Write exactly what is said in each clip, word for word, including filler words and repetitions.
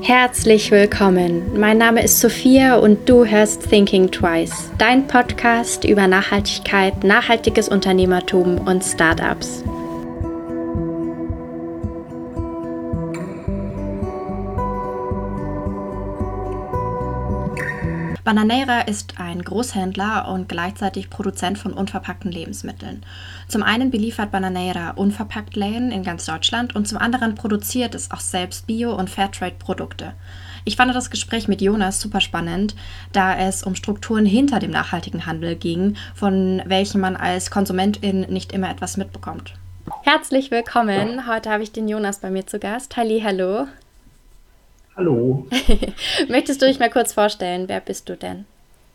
Herzlich willkommen. Mein Name ist Sophia und du hörst Thinking Twice, dein Podcast über Nachhaltigkeit, nachhaltiges Unternehmertum und Startups. Bananeira ist ein Großhändler und gleichzeitig Produzent von unverpackten Lebensmitteln. Zum einen beliefert Bananeira Unverpacktläden in ganz Deutschland und zum anderen produziert es auch selbst Bio- und Fairtrade-Produkte. Ich fand das Gespräch mit Jonas super spannend, da es um Strukturen hinter dem nachhaltigen Handel ging, von welchen man als Konsumentin nicht immer etwas mitbekommt. Herzlich willkommen. Heute habe ich den Jonas bei mir zu Gast. Halli, hallo. Hallo, Möchtest du dich mal kurz vorstellen? Wer bist du denn?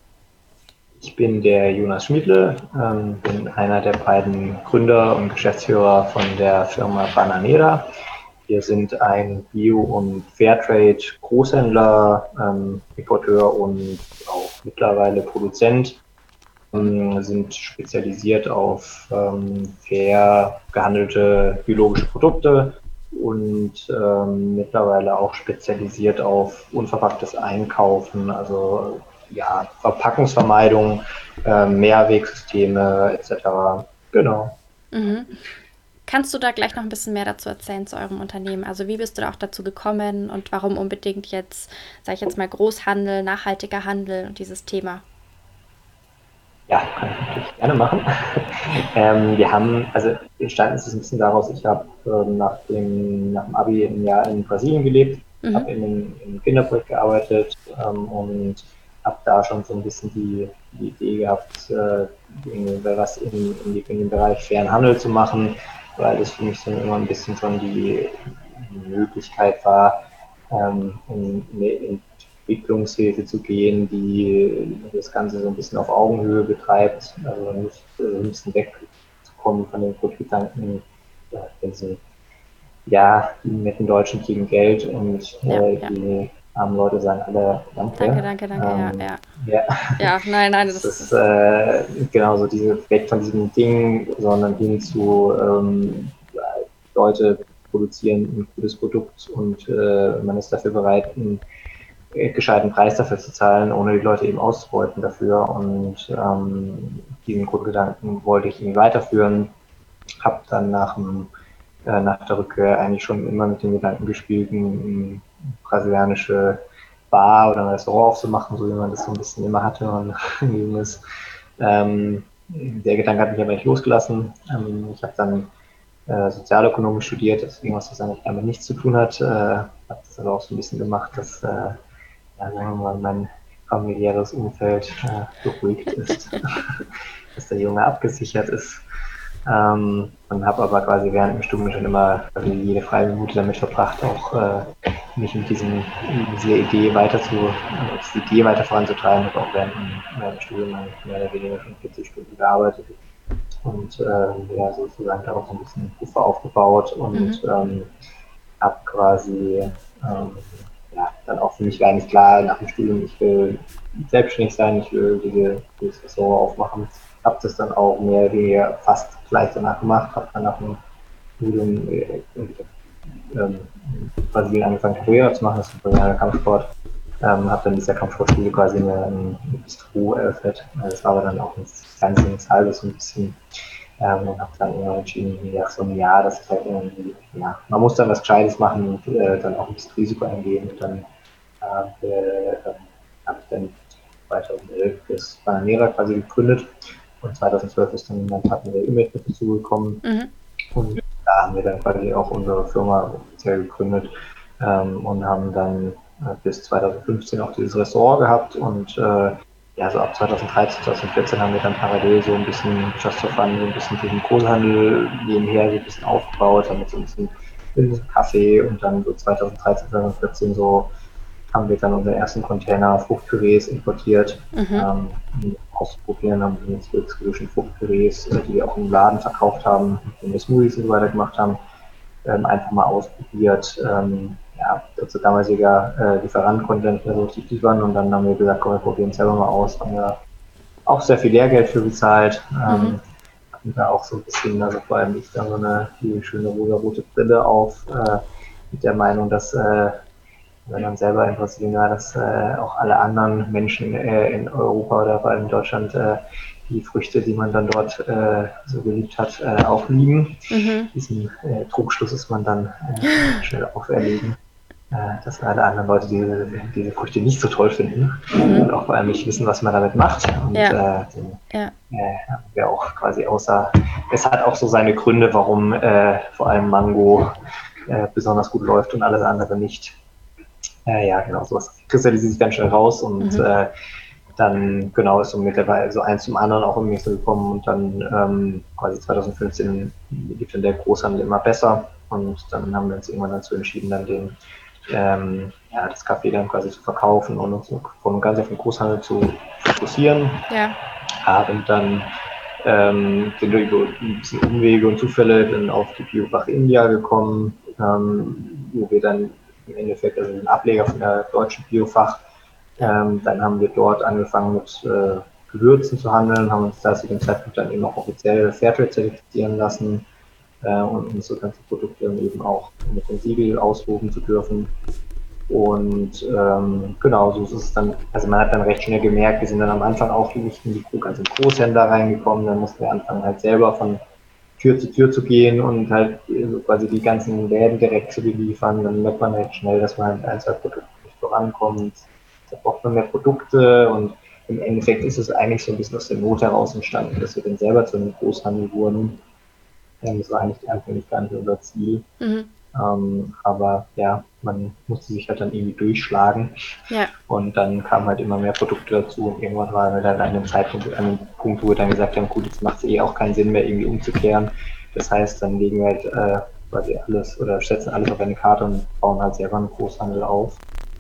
ich bin der Jonas Schmiedle, ähm, bin einer der beiden Gründer und Geschäftsführer von der Firma Bananeira. Wir sind ein Bio- und Fairtrade-Großhändler, ähm, Importeur und auch mittlerweile Produzent. Wir sind spezialisiert auf ähm, fair gehandelte biologische Produkte und ähm, mittlerweile auch spezialisiert auf unverpacktes Einkaufen, also ja, Verpackungsvermeidung, äh, Mehrwegsysteme et cetera. Genau. Mhm. Kannst du da gleich noch ein bisschen mehr dazu erzählen zu eurem Unternehmen? Also wie bist du da auch dazu gekommen und warum unbedingt jetzt, sage ich jetzt mal, Großhandel, nachhaltiger Handel und dieses Thema? Ja, kann ich natürlich gerne machen. ähm, wir haben, also entstanden ist es ein bisschen daraus, ich habe ähm, nach, dem, nach dem Abi ein Jahr in Brasilien gelebt, Mhm. habe in einem, in einem Kinderprojekt gearbeitet ähm, und habe da schon so ein bisschen die, die Idee gehabt, äh, in, was in, in, die, in den Bereich fairen Handel zu machen, weil das für mich so immer ein bisschen schon die Möglichkeit war, ähm, in, in Entwicklungshilfe zu gehen, die das Ganze so ein bisschen auf Augenhöhe betreibt, also nicht äh, ein bisschen wegzukommen von den Grundgedanken, ja, diesen, ja, die netten Deutschen kriegen Geld und Ja, äh, ja. die armen Leute sagen alle Danke, Danke. danke, danke. Ja, Ähm, ja. ja, Ja, nein, nein, das das ist ist. äh, genauso diese weg von diesem Ding, sondern hin zu ähm, ja, Leute produzieren ein gutes Produkt und äh, man ist dafür bereit, ein gescheiten Preis dafür zu zahlen, ohne die Leute eben auszubeuten dafür. Und ähm, diesen Grundgedanken wollte ich irgendwie weiterführen. Habe dann nach, dem, äh, nach der Rückkehr eigentlich schon immer mit dem Gedanken gespielt, eine brasilianische Bar oder ein Restaurant aufzumachen, so wie man das so ein bisschen immer hatte, wenn man jung ist. Ähm, der Gedanke hat mich aber nicht losgelassen. Ähm, ich habe dann äh, Sozialökonomie studiert, das ist irgendwas, was eigentlich damit nichts zu tun hat. Äh, habe das aber auch so ein bisschen gemacht, dass äh, ja, sagen wir mal, mein familiäres Umfeld äh, beruhigt ist, dass der Junge abgesichert ist. Ähm, und habe aber quasi während dem Studium schon immer also jede freie Minute damit verbracht, auch äh, mich mit diesem, mit dieser Idee weiter zu, äh, diese Idee weiter voranzutreiben. Ich habe auch während, dem- während dem Studium mehr oder weniger schon vierzig Stunden gearbeitet und äh, ja, sozusagen darauf so ein bisschen Puffer aufgebaut Mhm. und ähm, habe quasi ähm, ja, dann auch für mich war eigentlich klar nach dem Studium, ich will selbstständig sein, ich will diese, dieses Restaurant aufmachen. Habe das dann auch mehr oder weniger fast gleich danach gemacht, habe dann nach dem Studium äh, ähm, Brasilien angefangen, Capoeira zu machen, das ist ein Kampfsport. Ähm, habe dann in dieser Kampfsportschule quasi eine, eine Bistro eröffnet. Das war aber dann auch nicht ganz ins halbe so ein bisschen. Ähm, und habe dann immer entschieden, nach so einem Jahr, dass ich halt irgendwie, ja, man muss dann was Gescheites machen und äh, dann auch ein bisschen Risiko eingehen. Und dann äh, äh, habe ich dann zweitausendelf das Bananeira quasi gegründet. Und zweitausendzwölf ist dann mein Partner der Ümit mit dazugekommen. Mhm. Und da haben wir dann quasi auch unsere Firma offiziell gegründet ähm, und haben dann äh, bis zweitausendfünfzehn auch dieses Restaurant gehabt und äh, ja, so ab zweitausenddreizehn, zweitausendvierzehn haben wir dann parallel so ein bisschen Just for Fun, so ein bisschen für den Großhandel nebenher so ein bisschen aufgebaut, haben jetzt so ein bisschen, ein bisschen Kaffee und dann so zweitausenddreizehn, zweitausendvierzehn so haben wir dann unseren ersten Container Fruchtpürees importiert, Mhm. ähm, um auszuprobieren, haben wir jetzt wirklich zwischen Fruchtpürees, äh, die wir auch im Laden verkauft haben, wenn wir Smoothies und so weiter gemacht haben, ähm, einfach mal ausprobiert. Ähm, ja, unser damaliger äh, Lieferant konnte nicht mehr so richtig liefern und dann haben wir gesagt, komm, wir probieren es selber mal aus. Haben wir auch sehr viel Lehrgeld für bezahlt. Mhm. Ähm, hatten da auch so ein bisschen, also vor allem ich, dann so eine die schöne rosa-rote Brille auf, äh, mit der Meinung, dass äh, wenn man selber in Brasilien war, dass äh, auch alle anderen Menschen äh, in Europa oder vor allem in Deutschland äh, die Früchte, die man dann dort äh, so geliebt hat, äh, auch lieben. Mhm. Diesen äh, Trugschluss ist man dann äh, schnell auferlegen, äh, dass alle anderen Leute diese, diese Früchte nicht so toll finden Mhm. und auch vor allem nicht wissen, was man damit macht. Und Ja. äh, den, Ja. äh, haben wir auch quasi außer, es hat auch so seine Gründe, warum äh, vor allem Mango äh, besonders gut läuft und alles andere nicht. Äh, ja, genau, sowas kristallisiert sich dann schnell raus und Mhm. äh, dann, genau, ist so mittlerweile so eins zum anderen auch irgendwie so gekommen und dann ähm, quasi zwanzig fünfzehn lief dann der Großhandel immer besser und dann haben wir uns irgendwann dazu entschieden, dann den, ähm, ja, das Café dann quasi zu verkaufen und uns von ganz auf den Großhandel zu fokussieren. Ja. Haben dann ähm, sind wir über ein bisschen Umwege und Zufälle dann auf die Biofach India gekommen, ähm, wo wir dann im Endeffekt, also den Ableger von der deutschen Biofach, ähm, dann haben wir dort angefangen mit äh, Gewürzen zu handeln, haben uns da zu dem Zeitpunkt dann eben auch offiziell Fairtrade zertifizieren lassen äh, und unsere ganzen Produkte dann eben auch mit dem Siegel ausrufen zu dürfen. Und ähm, genau, so ist es dann, also man hat dann recht schnell gemerkt, wir sind dann am Anfang auch nicht in die ganzen Großhändler reingekommen, dann mussten wir anfangen halt selber von Tür zu Tür zu gehen und halt so quasi die ganzen Läden direkt zu beliefern. Dann merkt man halt schnell, dass man halt ein, zwei Produkte nicht vorankommt. Da braucht man mehr Produkte und im Endeffekt ist es eigentlich so ein bisschen aus der Not heraus entstanden, dass wir dann selber zu einem Großhandel wurden. Das war eigentlich anfänglich gar nicht unser Ziel. Mhm. Ähm, aber ja, man musste sich halt dann irgendwie durchschlagen. Ja. Und dann kamen halt immer mehr Produkte dazu und irgendwann waren wir dann an einem Zeitpunkt, an einem Punkt, wo wir dann gesagt haben, gut, jetzt macht es eh auch keinen Sinn mehr, irgendwie umzukehren. Das heißt, dann legen wir halt äh, quasi alles oder setzen alles auf eine Karte und bauen halt selber einen Großhandel auf.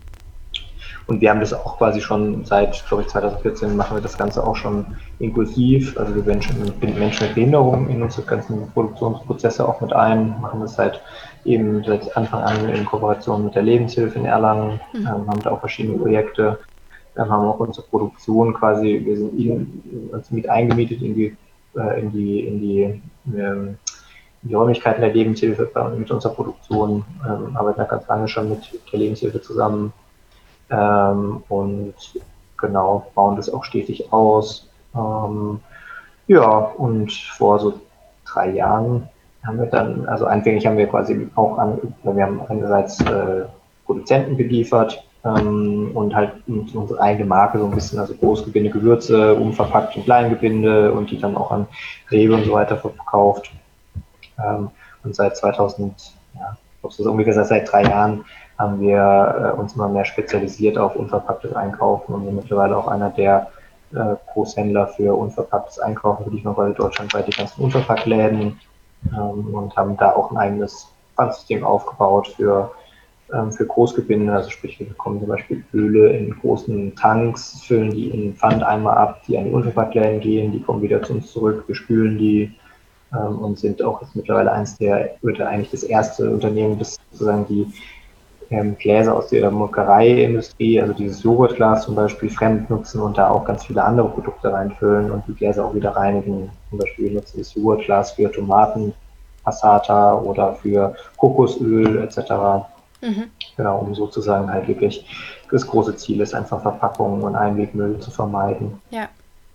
Und wir haben das auch quasi schon seit, glaube ich, zwanzig vierzehn machen wir das Ganze auch schon inklusiv. Also wir binden Menschen mit Behinderung in unsere ganzen Produktionsprozesse auch mit ein, machen das seit eben seit Anfang an in Kooperation mit der Lebenshilfe in Erlangen, Mhm. ähm, haben da auch verschiedene Projekte. Dann haben wir auch unsere Produktion quasi, wir sind in, uns mit eingemietet in die, äh, in die, in die, ähm, die Räumlichkeiten der Lebenshilfe mit unserer Produktion, ähm, arbeiten da ganz lange schon mit der Lebenshilfe zusammen. Ähm, und genau, bauen das auch stetig aus. Ähm, ja, und vor so drei Jahren haben wir dann, also anfänglich haben wir quasi auch an, wir haben einerseits äh, Produzenten beliefert ähm, und halt unsere eigene Marke so ein bisschen, also Großgebinde, Gewürze, unverpackt in Kleingebinde und die dann auch an Rewe und so weiter verkauft. Ähm, und seit zweitausend, ja, ich glaube, so ungefähr seit drei Jahren haben wir äh, uns immer mehr spezialisiert auf unverpacktes Einkaufen und sind mittlerweile auch einer der äh, Großhändler für unverpacktes Einkaufen, für die man quasi deutschlandweit die ganzen Unverpacktläden ähm, und haben da auch ein eigenes Pfandsystem aufgebaut für, ähm, für Großgebinde. Also sprich, wir bekommen zum Beispiel Öle in großen Tanks, füllen die in Pfand einmal ab, die an die Unverpacktläden gehen, die kommen wieder zu uns zurück, wir spülen die ähm, und sind auch jetzt mittlerweile eins der, oder eigentlich das erste Unternehmen, das sozusagen die ähm, Gläser aus der Molkereiindustrie, also dieses Joghurtglas zum Beispiel, fremd nutzen und da auch ganz viele andere Produkte reinfüllen und die Gläser auch wieder reinigen. Zum Beispiel nutzen das Joghurtglas für Tomaten, Passata oder für Kokosöl et cetera. Mhm. Genau, um sozusagen halt wirklich das große Ziel ist, einfach Verpackungen und Einwegmüll zu vermeiden. Ja.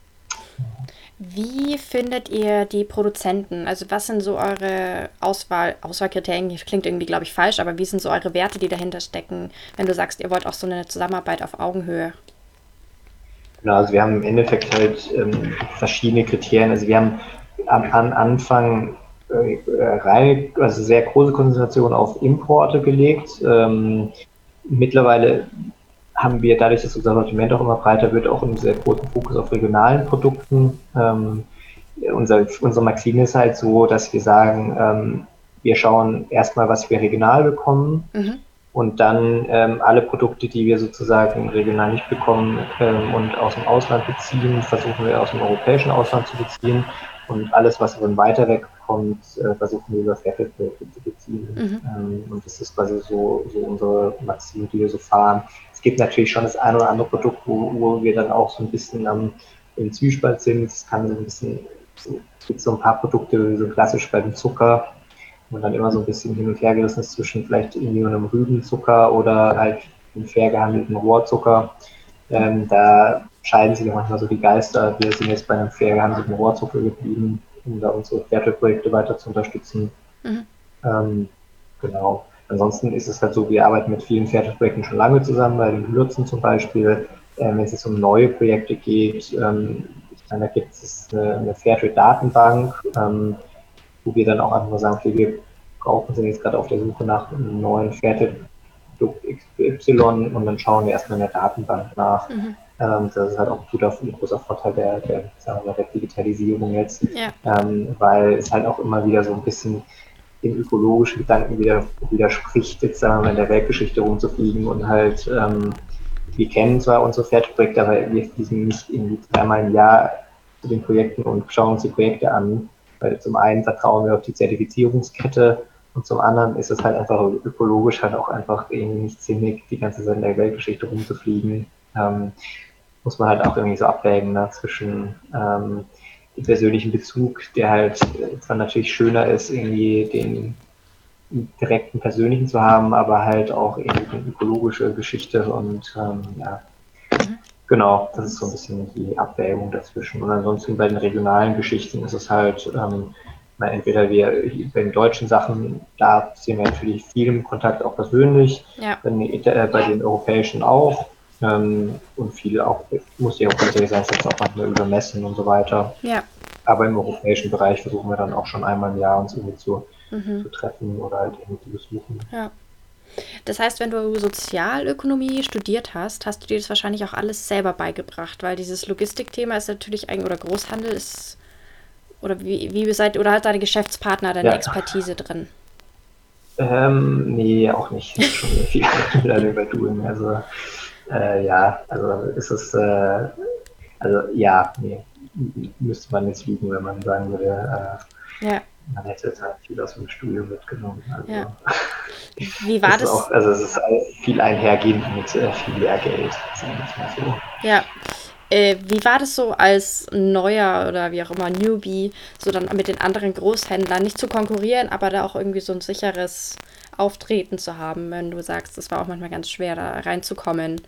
Wie findet ihr die Produzenten? Also was sind so eure Auswahl, Auswahlkriterien? Klingt irgendwie, glaube ich, falsch, aber wie sind so eure Werte, die dahinter stecken, wenn du sagst, ihr wollt auch so eine Zusammenarbeit auf Augenhöhe? Genau, also wir haben im Endeffekt halt ähm, verschiedene Kriterien. Also wir haben am, am Anfang äh, rein, also sehr große Konzentration auf Importe gelegt. Ähm, mittlerweile haben wir dadurch, dass unser Sortiment auch immer breiter wird, auch einen sehr großen Fokus auf regionalen Produkten. Ähm, unser, unsere Maxime ist halt so, dass wir sagen, ähm, wir schauen erstmal, was wir regional bekommen. Mhm. Und dann ähm, alle Produkte, die wir sozusagen regional nicht bekommen ähm, und aus dem Ausland beziehen, versuchen wir aus dem europäischen Ausland zu beziehen. Und alles, was von weiter weg kommt, äh, versuchen wir über Fairtrade-Produkte zu beziehen. Mhm. Ähm, und das ist quasi so, so unsere Maxime, die wir so fahren. Es gibt natürlich schon das eine oder andere Produkt, wo, wo wir dann auch so ein bisschen am im Zwiespalt sind. Es kann so ein bisschen, so, es gibt so ein paar Produkte, so klassisch beim Zucker, und dann immer so ein bisschen hin und her gerissen ist zwischen vielleicht irgendwie einem Rübenzucker oder halt den fair gehandelten Rohrzucker. Ähm, da scheiden sich manchmal so die Geister. Wir sind jetzt bei einem fair gehandelten Rohrzucker geblieben, um da unsere Fairtrade-Projekte weiter zu unterstützen. Mhm. Ähm, genau. Ansonsten ist es halt so, wir arbeiten mit vielen Fairtrade-Projekten schon lange zusammen, bei den Lürzen zum Beispiel. Ähm, wenn es jetzt um neue Projekte geht, ähm, da gibt es eine, eine Fairtrade-Datenbank, ähm, wo wir dann auch einfach sagen, okay, wir brauchen, sind jetzt gerade auf der Suche nach einem neuen Fairtrade-Produkt X Y und dann schauen wir erstmal in der Datenbank nach. Mhm. Ähm, das ist halt auch ein guter, ein großer Vorteil der, der, sagen wir mal, der Digitalisierung jetzt, ja. ähm, weil es halt auch immer wieder so ein bisschen den ökologischen Gedanken wieder, widerspricht, jetzt sagen wir mal in der Weltgeschichte rumzufliegen und halt, ähm, wir kennen zwar unsere Fairtrade-Projekte, aber wir fliegen nicht irgendwie dreimal im Jahr zu den Projekten und schauen uns die Projekte an, weil zum einen vertrauen wir auf die Zertifizierungskette und zum anderen ist es halt einfach ökologisch halt auch einfach irgendwie nicht sinnig, die ganze Zeit in der Weltgeschichte rumzufliegen. Ähm, muss man halt auch irgendwie so abwägen, ne, zwischen ähm, den persönlichen Bezug, der halt zwar natürlich schöner ist, irgendwie den direkten persönlichen zu haben, aber halt auch irgendwie eine ökologische Geschichte und ähm, ja, mhm. genau, das ist so ein bisschen die Abwägung dazwischen. Und ansonsten bei den regionalen Geschichten ist es halt, ähm, entweder wir bei den deutschen Sachen, da sehen wir natürlich viel im Kontakt auch persönlich, ja. bei, den, äh, bei den europäischen auch. Ähm, und viel auch, muss ja auch tatsächlich sein, jetzt auch manchmal über Messen und so weiter. Ja. Aber im europäischen Bereich versuchen wir dann auch schon einmal im Jahr uns irgendwie zu, mhm. zu treffen oder halt irgendwie zu besuchen. Ja. Das heißt, wenn du Sozialökonomie studiert hast, hast du dir das wahrscheinlich auch alles selber beigebracht, weil dieses Logistikthema ist natürlich eigentlich, oder Großhandel ist, oder wie, wie seid, oder hat deine Geschäftspartner deine ja. Expertise drin? Ähm, nee, auch nicht. Das ist schon viel Überdoing. Also, äh, ja, also ist es, äh, also ja, nee, müsste man jetzt lügen, wenn man sagen würde, äh, ja. man hätte jetzt halt viel aus dem Studium mitgenommen. Also, ja. Wie war das? Auch, also es ist viel einhergehend mit äh, viel Lehrgeld, sagen wir mal so. Ja. Äh, wie war das so als neuer oder wie auch immer Newbie, so dann mit den anderen Großhändlern nicht zu konkurrieren, aber da auch irgendwie so ein sicheres Auftreten zu haben, wenn du sagst, es war auch manchmal ganz schwer, da reinzukommen?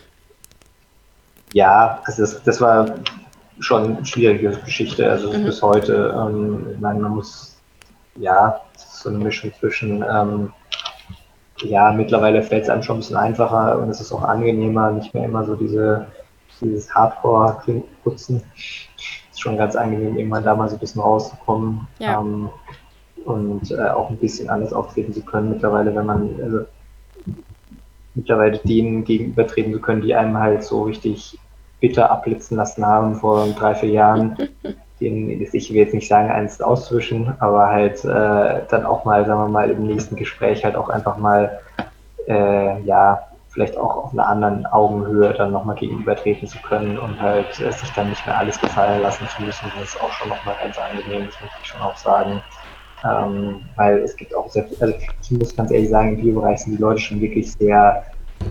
Ja, also das, das war schon eine schwierige Geschichte, also mhm. bis heute. Ähm, ich meine, man muss, ja, es ist so eine Mischung zwischen, ähm, ja, mittlerweile fällt es einem schon ein bisschen einfacher und es ist auch angenehmer, nicht mehr immer so diese dieses Hardcore-Putzen. Ist schon ganz angenehm, irgendwann da mal so ein bisschen rauszukommen ja. ähm, und äh, auch ein bisschen anders auftreten zu können. Mittlerweile, wenn man, also mittlerweile denen gegenübertreten zu können, die einem halt so richtig bitter abblitzen lassen haben vor drei, vier Jahren. Den, ich will jetzt nicht sagen, eins auszuwischen, aber halt äh, dann auch mal, sagen wir mal, im nächsten Gespräch halt auch einfach mal, äh, ja, vielleicht auch auf einer anderen Augenhöhe dann nochmal gegenübertreten zu können und halt äh, sich dann nicht mehr alles gefallen lassen zu müssen. Das ist auch schon nochmal ganz angenehm, das muss ich schon auch sagen. Ähm, weil es gibt auch sehr viel, also ich muss ganz ehrlich sagen, im Biobereich sind die Leute schon wirklich sehr,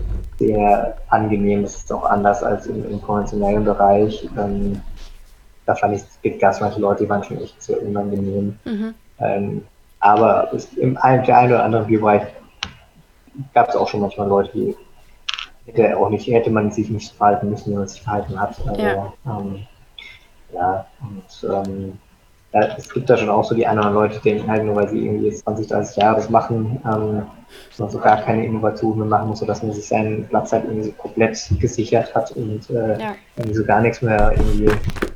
sehr angenehm. Das ist auch anders als im, im konventionellen Bereich. Ähm, da fand ich, es gibt ganz manche Leute, die waren schon echt sehr unangenehm. Mhm. Ähm, aber es, im einen, der einen oder anderen Biobereich gab es auch schon manchmal Leute, die hätte auch nicht, hätte man sich nicht verhalten müssen, wie man sich verhalten hat. Also, ja. Ähm, ja, und ähm, ja, es gibt da schon auch so die anderen Leute, die denken halt nur, weil sie irgendwie jetzt zwanzig, dreißig Jahre das machen, ähm, dass man so gar keine Innovation mehr machen muss, sodass man sich seinen Platz halt irgendwie so komplett gesichert hat und äh, ja. irgendwie so gar nichts mehr irgendwie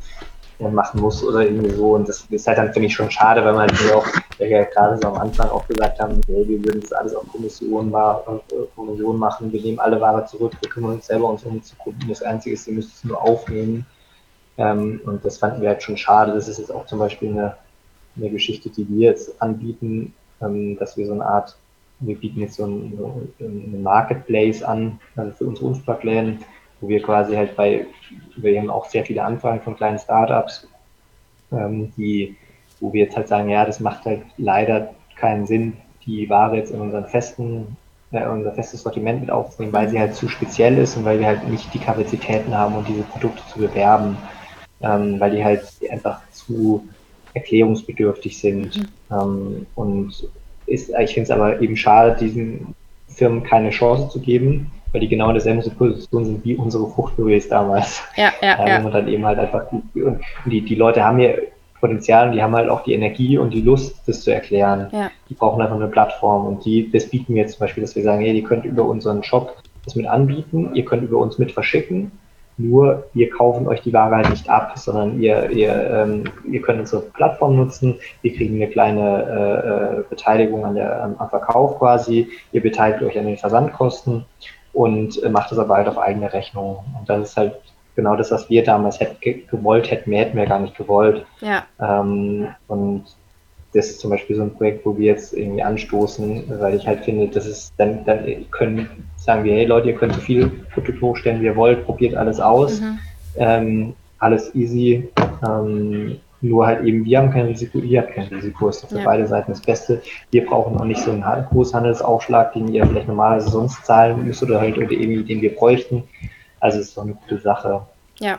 machen muss oder irgendwie so. Und das ist halt dann, finde ich, schon schade, weil man halt auch, ja, ja gerade so am Anfang auch gesagt haben, hey, wir würden das alles auf Kommission, Kommission machen, wir nehmen alle Ware zurück, wir kümmern uns selber uns um die Kunden. Das Einzige ist, sie müssen es nur aufnehmen. Ähm, und das fanden wir halt schon schade. Das ist jetzt auch zum Beispiel eine, eine Geschichte, die wir jetzt anbieten, ähm, dass wir so eine Art, wir bieten jetzt so einen, so einen Marketplace an, also für unsere Unverpacktläden, wo wir quasi halt bei, wir haben auch sehr viele Anfragen von kleinen Startups, ähm, die, wo wir jetzt halt sagen, ja, das macht halt leider keinen Sinn, die Ware jetzt in unseren festen, äh, unser festes Sortiment mit aufzunehmen, weil sie halt zu speziell ist und weil wir halt nicht die Kapazitäten haben, um diese Produkte zu bewerben, ähm, weil die halt einfach zu erklärungsbedürftig sind. Mhm. Ähm, und ist, ich finde es aber eben schade, diesen Firmen keine Chance zu geben, weil die genau in derselben Position sind wie unsere Fruchtbüros damals. Ja, ja, ja, ja. wo man dann eben halt einfach, die, und die, die Leute haben ja Potenzial und die haben halt auch die Energie und die Lust, das zu erklären. Ja. Die brauchen einfach eine Plattform und die, das bieten wir jetzt zum Beispiel, dass wir sagen, hey, ihr könnt über unseren Shop das mit anbieten, ihr könnt über uns mit verschicken, nur wir kaufen euch die Ware halt nicht ab, sondern ihr, ihr, ähm, ihr könnt unsere Plattform nutzen, wir kriegen eine kleine äh, Beteiligung an der, am Verkauf quasi, ihr beteiligt euch an den Versandkosten und äh, macht das aber halt auf eigene Rechnung. Und das ist halt genau das, was wir damals hätt, gewollt hätten, mehr hätten wir gar nicht gewollt. Ja. Ähm, und das ist zum Beispiel so ein Projekt, wo wir jetzt irgendwie anstoßen, weil ich halt finde, das ist, dann, dann können, sagen wir, hey Leute, ihr könnt so viele Produkte hochstellen, wie ihr wollt, probiert alles aus, Mhm. ähm, alles easy, ähm, nur halt eben, wir haben kein Risiko, ihr habt kein Risiko, ist doch für Ja. beide Seiten das Beste. Wir brauchen auch nicht so einen Großhandelsaufschlag, den ihr vielleicht normalerweise sonst zahlen müsst oder halt oder irgendwie, den wir bräuchten. Also es ist doch eine gute Sache. Ja.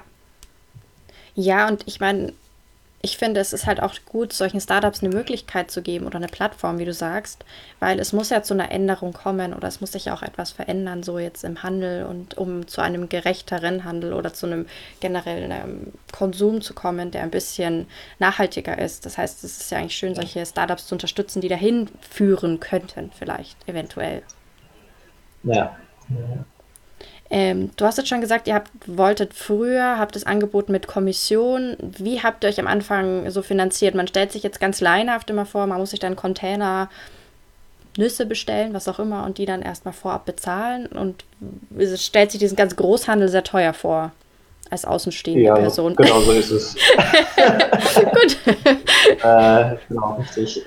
Ja, und ich meine, ich finde, es ist halt auch gut, solchen Startups eine Möglichkeit zu geben oder eine Plattform, wie du sagst, weil es muss ja zu einer Änderung kommen oder es muss sich auch etwas verändern, so jetzt im Handel und um zu einem gerechteren Handel oder zu einem generellen ähm, Konsum zu kommen, der ein bisschen nachhaltiger ist. Das heißt, es ist ja eigentlich schön, solche Startups zu unterstützen, die dahin führen könnten, vielleicht, eventuell. Ja. Ähm, du hast jetzt schon gesagt, ihr habt, wolltet früher, habt es angeboten mit Kommission. Wie habt ihr euch am Anfang so finanziert? Man stellt sich jetzt ganz laienhaft immer vor, man muss sich dann Container, Nüsse bestellen, was auch immer, und die dann erstmal vorab bezahlen. Und es stellt sich diesen ganzen Großhandel sehr teuer vor, als außenstehende Ja, Person. genau so ist es. Gut. äh, genau, richtig.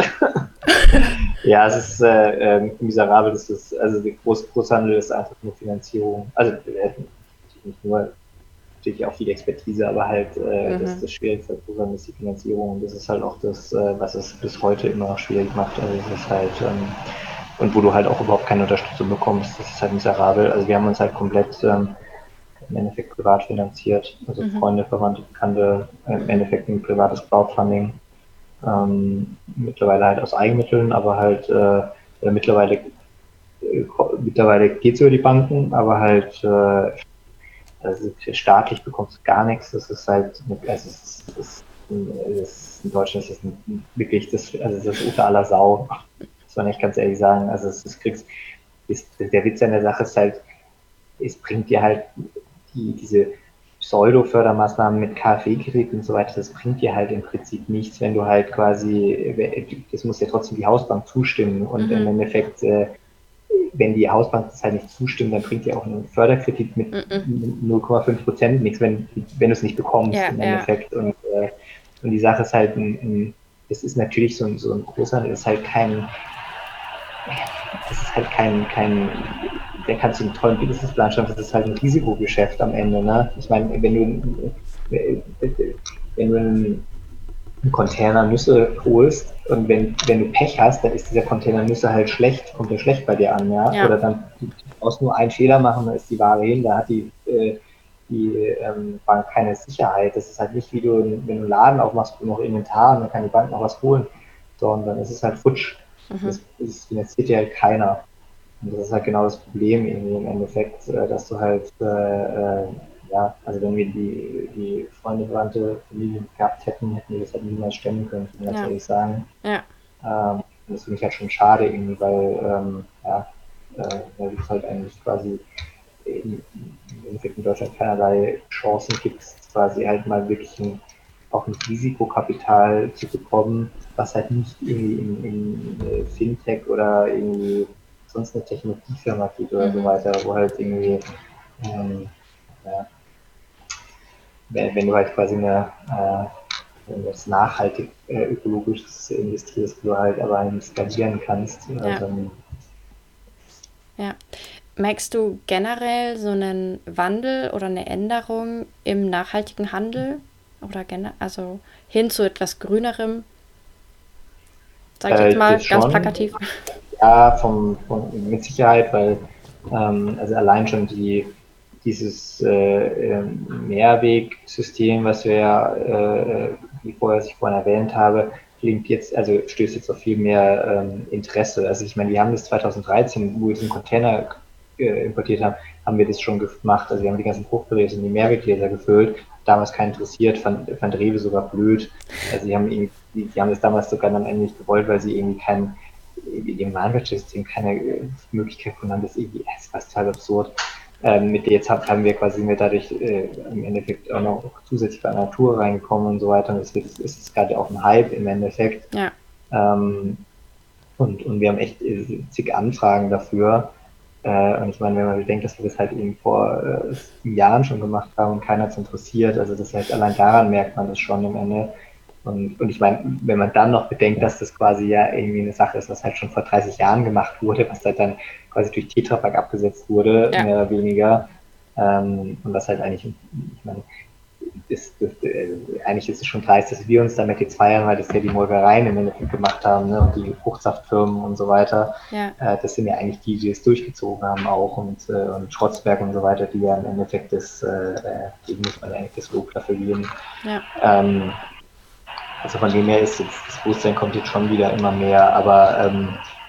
Ja, es ist äh, äh, miserabel. Das ist, also der Groß Großhandel ist einfach nur Finanzierung. Also wir hätten natürlich nicht nur natürlich auch viel Expertise, aber halt äh, Mhm. das, das Schwierigste bei Großhandel ist die Finanzierung. Und das ist halt auch das, äh, was es bis heute immer noch schwierig macht. Also es ist halt ähm, und wo du halt auch überhaupt keine Unterstützung bekommst. Das ist halt miserabel. Also wir haben uns halt komplett ähm, im Endeffekt privat finanziert. Also Mhm. Freunde, Verwandte, Bekannte, äh, im Endeffekt ein privates Crowdfunding. Ähm, mittlerweile halt aus Eigenmitteln, aber halt äh, mittlerweile äh, mittlerweile geht es über die Banken, aber halt äh, also staatlich bekommst du gar nichts. Das ist halt, also es ist, es ist, es ist in Deutschland ist das wirklich das, also das ist unter aller Sau. Das muss man echt ganz ehrlich sagen. Also es ist, kriegst, ist, der Witz an der Sache ist halt, es bringt dir halt die, diese Pseudo-Fördermaßnahmen mit KfW-Kredit und so weiter, das bringt dir halt im Prinzip nichts, wenn du halt quasi, das muss ja trotzdem die Hausbank zustimmen und Mhm. im Endeffekt, äh, wenn die Hausbank das halt nicht zustimmt, dann bringt dir auch ein Förderkredit mit Mhm. null Komma fünf Prozent nichts, wenn, wenn du es nicht bekommst Ja, im ja. Endeffekt. Und, äh, und die Sache ist halt, ein, ein, das ist natürlich so ein, so ein großer, das ist halt kein, das ist halt kein, kein der kannst du einen tollen Businessplan schreiben, das ist halt ein Risikogeschäft am Ende. Ne? Ich meine, wenn du, wenn du einen Container Nüsse holst und wenn, wenn du Pech hast, dann ist dieser Container Nüsse halt schlecht, kommt der schlecht bei dir an, ja. Ja. Oder dann du brauchst nur einen Fehler machen, dann ist die Ware hin, da hat die, äh, die ähm, Bank keine Sicherheit. Das ist halt nicht wie du, wenn du einen Laden aufmachst, du noch Inventar und dann kann die Bank noch was holen, sondern es ist halt futsch. Mhm. Das, das finanziert ja halt keiner. Und das ist halt genau das Problem irgendwie im Endeffekt, dass du halt, äh, äh, ja, also wenn wir die, die Freunde, Verwandte, Familie gehabt hätten, hätten wir das halt niemals stemmen können, muss man ganz Ja. ehrlich sagen. Ja. Ähm, das finde ich halt schon schade irgendwie, weil, ähm, ja, äh, weil es halt eigentlich quasi im Endeffekt in Deutschland keinerlei Chancen gibt, quasi halt mal wirklich ein, auch ein Risikokapital zu bekommen, was halt nicht irgendwie in, in, in Fintech oder irgendwie sonst eine Technologiefirma geht oder mhm. so weiter, wo halt irgendwie, ähm, ja, wenn, wenn du halt quasi eine, äh, wenn du das nachhaltig äh, ökologisch investierst, wo du halt aber nicht skalieren kannst, Ja. äh, dann Ja. Merkst du generell so einen Wandel oder eine Änderung im nachhaltigen Handel? Oder gener- also hin zu etwas Grünerem? Sag ich jetzt äh, mal das ganz schon. plakativ. Ja, vom, vom, mit Sicherheit, weil ähm, also allein schon die, dieses äh, Mehrwegsystem, was wir ja, äh, wie vorher, was ich vorhin erwähnt habe, klingt jetzt, also stößt jetzt auf viel mehr ähm, Interesse. Also ich meine, wir haben das zweitausenddreizehn, wo wir diesen Container äh, importiert haben, haben wir das schon gemacht. Also wir haben die ganzen Fruchtgeräte in die Mehrweggläser gefüllt. Damals keinen interessiert, fand, fand Rewe sogar blöd. Also die haben, die, die haben das damals sogar dann eigentlich nicht gewollt, weil sie irgendwie kein, in dem Warenwirtschaftssystem keine Möglichkeit gefunden haben, das irgendwie, das war total absurd. Ähm, mit jetzt haben wir quasi mit dadurch äh, im Endeffekt auch noch zusätzlich bei der Natur reingekommen und so weiter. Und das ist, ist gerade auch ein Hype im Endeffekt. Ja. Ähm, und, und wir haben echt äh, zig Anfragen dafür. Äh, und ich meine, wenn man bedenkt, dass wir das halt eben vor äh, Jahren schon gemacht haben und keiner hat es interessiert, also das heißt, allein daran merkt man das schon am Ende. Und, und ich meine, wenn man dann noch bedenkt, dass das quasi ja irgendwie eine Sache ist, was halt schon vor dreißig Jahren gemacht wurde, was halt dann quasi durch Tetra Pak abgesetzt wurde, ja. mehr oder weniger. Ähm, und das halt eigentlich, ich meine, das, das, äh, eigentlich ist es schon dreist, dass wir uns damit jetzt feiern, weil das ja die Molkereien im Endeffekt gemacht haben, ne, und die Fruchtsaftfirmen und so weiter. Ja. Äh, das sind ja eigentlich die, die es durchgezogen haben auch und, äh, und Schrotzberg und so weiter, die ja im Endeffekt das, äh, denen muss man ja eigentlich das Lob dafür geben. Ja. Ähm, also von dem her ist jetzt, das Bewusstsein kommt jetzt schon wieder immer mehr, aber, ähm,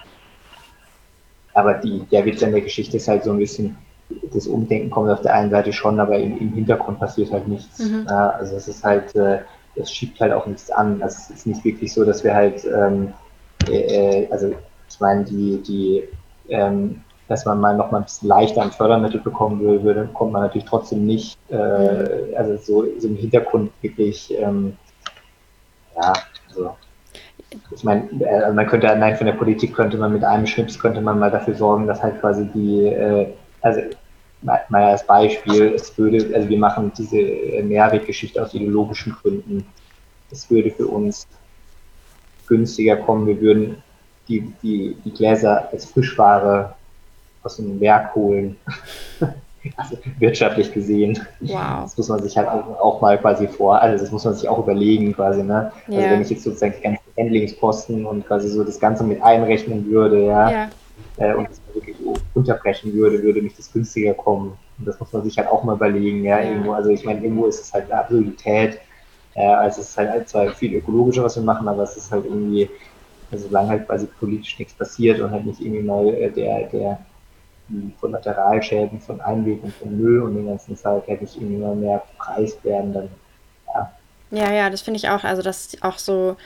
aber die, der Witz an der Geschichte ist halt so ein bisschen, das Umdenken kommt auf der einen Seite schon, aber im, im Hintergrund passiert halt nichts. Mhm. Ja, also es ist halt, äh, es schiebt halt auch nichts an. Also es ist nicht wirklich so, dass wir halt, ähm, äh, also ich meine, die, die, ähm, dass man mal noch mal ein bisschen leichter ein Fördermittel bekommen will, würde, kommt man natürlich trotzdem nicht, äh, mhm. also so, so im Hintergrund wirklich, ähm, ja, also ich meine, äh, man könnte allein von der Politik könnte man mit einem Schnips könnte man mal dafür sorgen, dass halt quasi die, äh, also mal als Beispiel, es würde, also wir machen diese Mehrweggeschichte aus ideologischen Gründen. Es würde für uns günstiger kommen, wir würden die, die, die Gläser als Frischware aus dem Werk holen. Also wirtschaftlich gesehen. Wow. Das muss man sich halt auch, auch mal quasi vor, also das muss man sich auch überlegen quasi, ne? Also yeah. wenn ich jetzt sozusagen die ganzen Handlingskosten und quasi so das Ganze mit einrechnen würde, ja, yeah. äh, und das wirklich unterbrechen würde, würde mich das günstiger kommen. Und das muss man sich halt auch mal überlegen, ja, yeah. irgendwo, also ich meine, irgendwo ist es halt eine Absurdität, äh, also es ist halt zwar viel ökologischer, was wir machen, aber es ist halt irgendwie, also solange halt quasi politisch nichts passiert und halt nicht irgendwie mal äh, der, der die Kollateralschäden von Einweg und von Müll und den ganzen Zeit hätte ich irgendwie mal mehr Preis werden, dann ja. Ja, ja, das finde ich auch, also dass auch so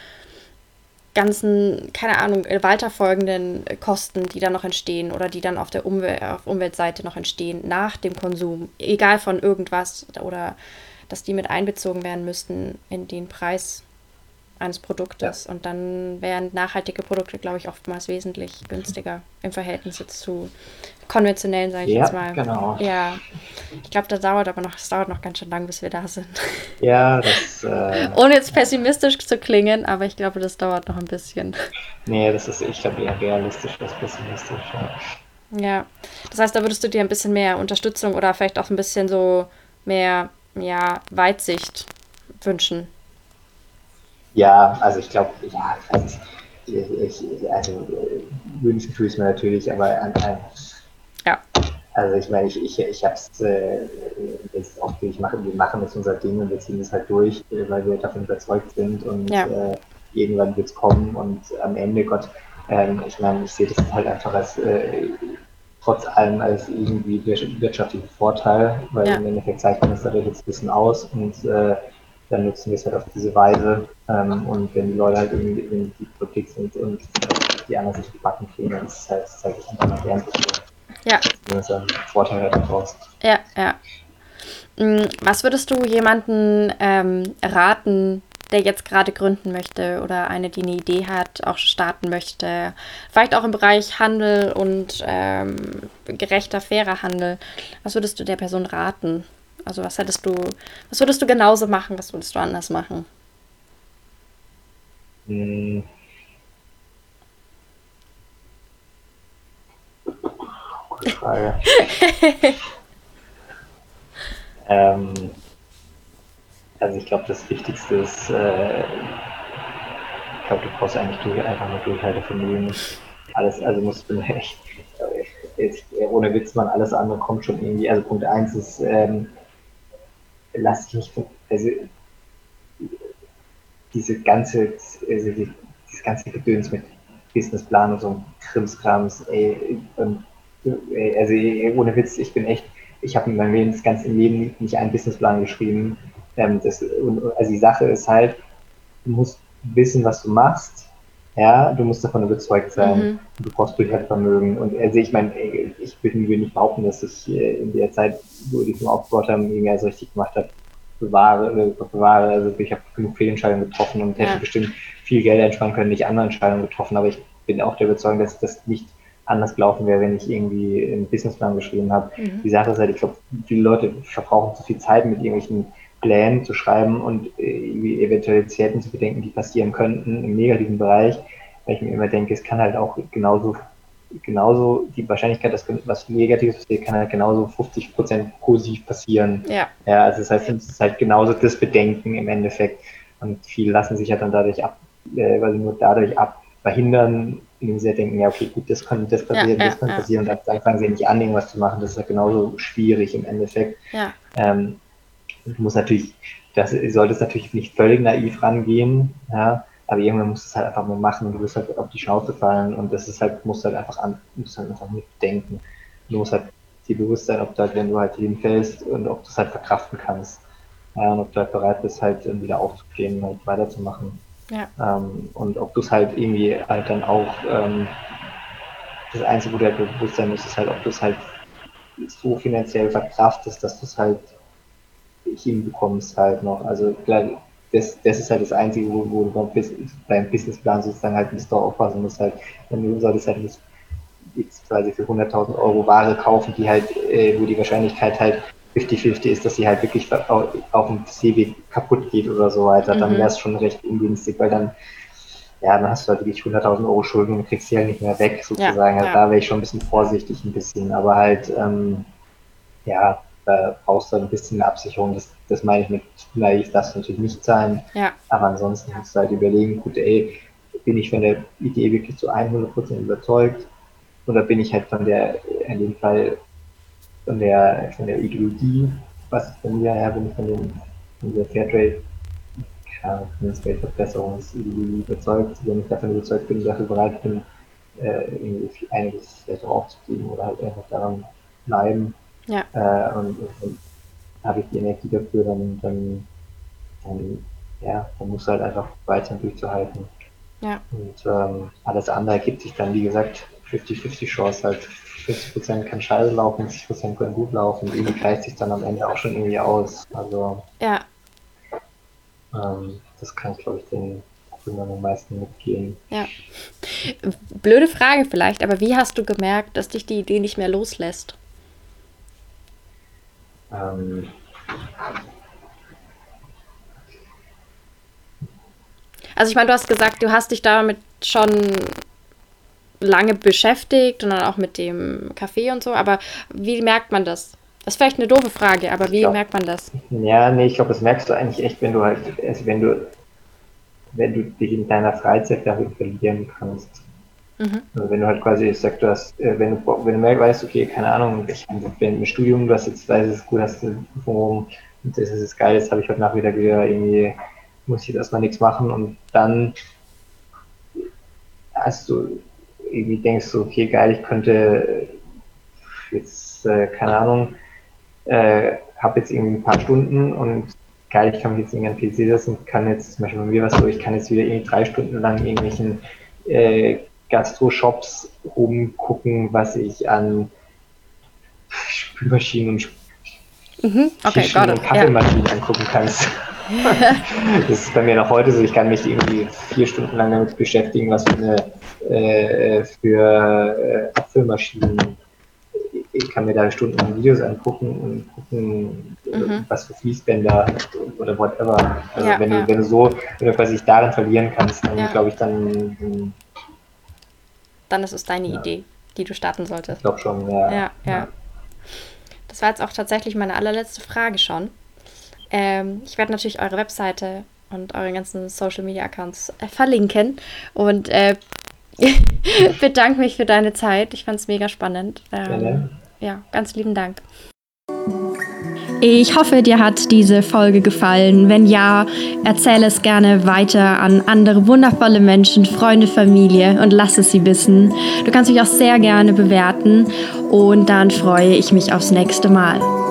ganzen, keine Ahnung, weiterfolgenden Kosten, die dann noch entstehen oder die dann auf der Umwelt, auf Umweltseite noch entstehen, nach dem Konsum, egal von irgendwas, oder dass die mit einbezogen werden müssten in den Preis eines Produktes. Ja. Und dann wären nachhaltige Produkte, glaube ich, oftmals wesentlich günstiger im Verhältnis jetzt zu konventionellen, sage ich ja, jetzt mal. Genau. Ja, ich glaube, das dauert aber noch, es dauert noch ganz schön lang, bis wir da sind. Ja, das... Äh, Ohne jetzt pessimistisch zu klingen, aber ich glaube, das dauert noch ein bisschen. Nee, das ist, ich glaube, eher realistisch als pessimistisch, ja. Ja, das heißt, da würdest du dir ein bisschen mehr Unterstützung oder vielleicht auch ein bisschen so mehr, ja, Weitsicht wünschen. Ja, also ich glaube, ja, also ich, ich, also wünschen tue ich es mir natürlich, aber an, an, ja. Also ich meine, ich, ich, ich habe es äh, jetzt auch durch, machen, wir machen jetzt unser Ding und wir ziehen es halt durch, weil wir davon überzeugt sind und ja. äh, irgendwann wird es kommen und am Ende, Gott, ähm, ich meine, ich sehe das halt einfach als äh, trotz allem als irgendwie wirtschaftlichen Vorteil, weil ja. im Endeffekt zeigt man das dadurch jetzt ein bisschen aus und äh, dann nutzen wir es halt auf diese Weise. Ähm, und wenn die Leute halt irgendwie in die Politik sind und äh, die anderen sich die Backen kriegen, dann ist es halt, zeige ich einfach mal gern. Ja. Das ist ein Vorteil daraus. Ja, ja. Was würdest du jemanden ähm, raten, der jetzt gerade gründen möchte oder eine, die eine Idee hat, auch starten möchte, vielleicht auch im Bereich Handel und ähm, gerechter, fairer Handel? Was würdest du der Person raten? Also was hättest du, was würdest du genauso machen, was würdest du anders machen? Hm. Gute Frage. ähm, also ich glaube, das Wichtigste ist, äh, ich glaube, du brauchst eigentlich durch, einfach nur Durchhaltevermögen. Alles, also musst du echt, jetzt, ohne Witz, man, alles andere kommt schon irgendwie. Also Punkt eins ist, ähm, lass dich nicht, also diese ganze, also die, dieses ganze Gedöns mit Businessplan und so Krimskrams, ey, und, ey, also ey, ohne Witz, ich bin echt, ich habe in meinem Leben, das ganze Leben nicht einen Businessplan geschrieben. Ähm, das, also die Sache ist halt, du musst wissen, was du machst. Ja, du musst davon überzeugt sein. Mhm. Du brauchst Durchhaltevermögen. Und also ich meine, ich würde nicht behaupten, dass ich in der Zeit, wo ich es aufgebaut habe, irgendwie alles richtig gemacht habe, bewahre, bewahre. Also ich habe genug Fehlentscheidungen getroffen und hätte Ja. bestimmt viel Geld einsparen können, nicht andere Entscheidungen getroffen. Aber ich bin auch der Überzeugung, dass das nicht anders gelaufen wäre, wenn ich irgendwie einen Businessplan geschrieben habe. Mhm. Die Sache ist halt, ich glaube, viele Leute verbrauchen zu viel Zeit mit irgendwelchen Plänen zu schreiben und äh, Eventualitäten zu bedenken, die passieren könnten im negativen Bereich, weil ich mir immer denke, es kann halt auch genauso, genauso die Wahrscheinlichkeit, dass was Negatives passiert, kann halt genauso fünfzig Prozent positiv passieren. Ja. Ja, also das heißt, es ist halt genauso das Bedenken im Endeffekt und viele lassen sich ja dann dadurch ab, äh, weil sie nur dadurch ab verhindern, indem sie denken, ja okay, gut, das kann das passieren, ja, das kann ja, passieren und dann fangen sie nicht an, irgendwas zu machen. Das ist ja genauso schwierig im Endeffekt. Ja. Ähm, Du musst natürlich, das solltest natürlich nicht völlig naiv rangehen, ja, aber irgendwann musst du es halt einfach mal machen und du wirst halt auf die Schnauze fallen und das ist halt, musst halt einfach an, musst halt einfach mitdenken. Du musst halt dir bewusst sein, ob du halt, wenn du halt hinfällst und ob du es halt verkraften kannst. Ja, und ob du halt bereit bist, halt wieder aufzustehen und halt weiterzumachen. Ja. Ähm, und ob du es halt irgendwie halt dann auch, ähm, das Einzige, wo du halt bewusst sein musst, ist halt, ob du es halt so finanziell verkraftest, dass du es halt hinbekommst halt noch. Also klar, das, das ist halt das Einzige, wo, wo du beim, beim Businessplan sozusagen halt nicht drauf aufpassen musst. Halt, du solltest halt nicht jetzt quasi für hunderttausend Euro Ware kaufen, die halt, äh, wo die Wahrscheinlichkeit halt fünfzig fünfzig ist, dass sie halt wirklich auf, auf dem Seeweg kaputt geht oder so weiter. Dann wäre es schon recht ungünstig, weil dann, ja, dann hast du halt wirklich hunderttausend Euro Schulden und kriegst sie halt nicht mehr weg, sozusagen. Ja, also ja. da wäre ich schon ein bisschen vorsichtig, ein bisschen, aber halt, ähm, ja, da brauchst du ein bisschen eine Absicherung. Das, das meine ich mit naiv, darf es natürlich nicht sein. Ja. Aber ansonsten musst du halt überlegen, gut, ey, bin ich von der Idee wirklich zu hundert Prozent überzeugt? Oder bin ich halt von der, in dem Fall, von der, von der Ideologie, was ist bei mir, ja, bin ich von, dem, von dieser Fairtrade, ja, Geldverbesserungsideologie überzeugt, wenn ich davon überzeugt bin, dafür bereit bin, äh, irgendwie einiges vielleicht auch aufzugeben oder halt einfach daran bleiben. Ja. Äh, und, und, und habe ich die Energie dafür, dann, dann, dann, ja, dann musst du halt einfach weiter durchzuhalten. Ja. Und ähm, alles andere ergibt sich dann, wie gesagt, fünfzig fünfzig Chance halt. fünfzig Prozent kann scheiße laufen, fünfzig Prozent können gut laufen. Und irgendwie gleicht sich dann am Ende auch schon irgendwie aus. Also Ja. ähm, das kann, glaube ich, den Gründern am meisten mitgehen. Ja. Blöde Frage vielleicht, aber wie hast du gemerkt, dass dich die Idee nicht mehr loslässt? Ähm, Also ich meine, du hast gesagt, du hast dich damit schon lange beschäftigt und dann auch mit dem Kaffee und so, aber wie merkt man das? Das ist vielleicht eine doofe Frage, aber wie glaub, merkt man das? Ja, nee, ich glaube, das merkst du eigentlich echt, wenn du halt, also wenn du, wenn du dich in deiner Freizeit darin verlieren kannst. Mhm. Also wenn du halt quasi, ich sag, du hast, äh, wenn du, wenn du merkst, weißt, okay, keine Ahnung, ich bin im Studium, du hast jetzt, weißt es ist gut, hast du eine Prüfung rum und das ist jetzt geil, jetzt habe ich heute Nachmittag wieder irgendwie, muss ich jetzt erstmal nichts machen und dann hast du irgendwie denkst du, okay, geil, ich könnte jetzt, äh, keine Ahnung, äh, habe jetzt irgendwie ein paar Stunden und geil, ich kann mich jetzt irgendwie an den P C setzen und kann jetzt, zum Beispiel bei mir was so, ich kann jetzt wieder irgendwie drei Stunden lang irgendwelchen äh, Gastro-Shops rumgucken, was ich an Spülmaschinen und Mhm. Okay, Tischen got und it. Kaffeemaschinen ja. angucken kannst. Das ist bei mir noch heute so, ich kann mich irgendwie vier Stunden lang damit beschäftigen, was für eine äh, für äh, Abfüllmaschinen, ich kann mir da stundenlang Videos angucken und gucken, Mhm. was für Fließbänder oder whatever. Also Ja, wenn du, ja. wenn du so, wenn du quasi dich darin verlieren kannst, dann Ja. glaube ich, dann, Dann ist es deine ja. Idee, die du starten solltest. Ich glaube schon, ja. Ja, ja. Das war jetzt auch tatsächlich meine allerletzte Frage schon. Ähm, ich werde natürlich eure Webseite und eure ganzen Social Media Accounts äh, verlinken und äh, bedanke mich für deine Zeit. Ich fand es mega spannend. Ähm, ja, ganz lieben Dank. Ich hoffe, dir hat diese Folge gefallen. Wenn ja, erzähle es gerne weiter an andere wundervolle Menschen, Freunde, Familie und lass es sie wissen. Du kannst mich auch sehr gerne bewerten und dann freue ich mich aufs nächste Mal.